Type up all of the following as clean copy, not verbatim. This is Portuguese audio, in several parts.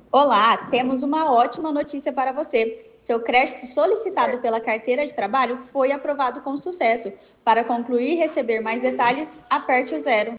Olá, temos uma ótima notícia para você. Seu crédito solicitado pela carteira de trabalho foi aprovado com sucesso. Para concluir e receber mais detalhes, aperte o zero.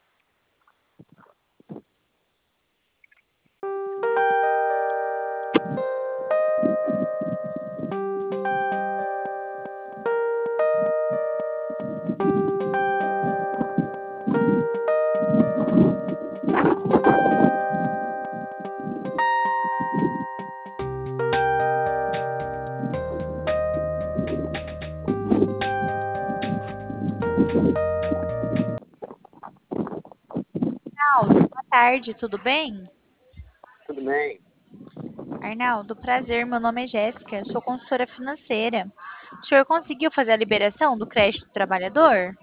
Arnaldo, boa tarde, tudo bem? Tudo bem? Arnaldo, prazer, meu nome é Jéssica, eu sou consultora financeira. O senhor conseguiu fazer a liberação do crédito do trabalhador?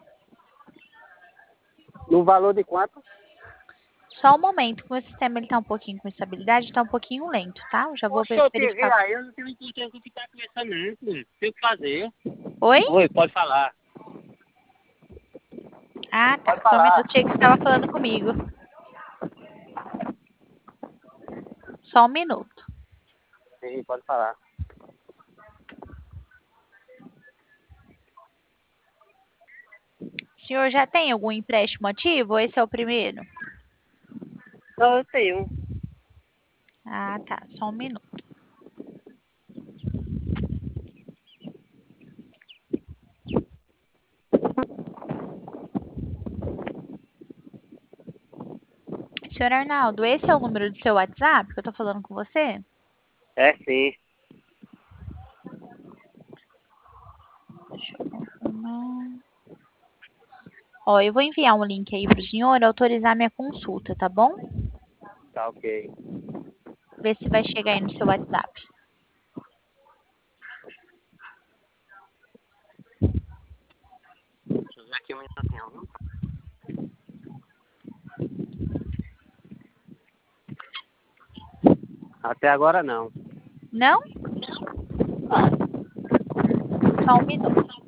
No valor de quanto? Só um momento, que o meu sistema está um pouquinho com instabilidade, está um pouquinho lento, tá? Eu já vou Poxa, eu te vi verificar. aí, eu não tenho intenção de ficar com essa não, pô. Tem o que fazer. Oi? Oi, pode falar. Ah, tá, Pode só um minuto, falar. achei que você estava falando comigo. Só um minuto. Sim, pode falar. O senhor já tem algum empréstimo ativo ou esse é o primeiro? Não, eu tenho. Ah, tá, só um minuto. Senhor Arnaldo, esse é o número do seu WhatsApp que eu tô falando com você? É sim. Deixa eu confirmar. Ó, eu vou enviar um link aí para o senhor autorizar minha consulta, tá bom? Tá ok. Ver se vai chegar aí no seu WhatsApp. Deixa eu ver aqui um minutinho, viu? Até agora não. Não? Só um minuto.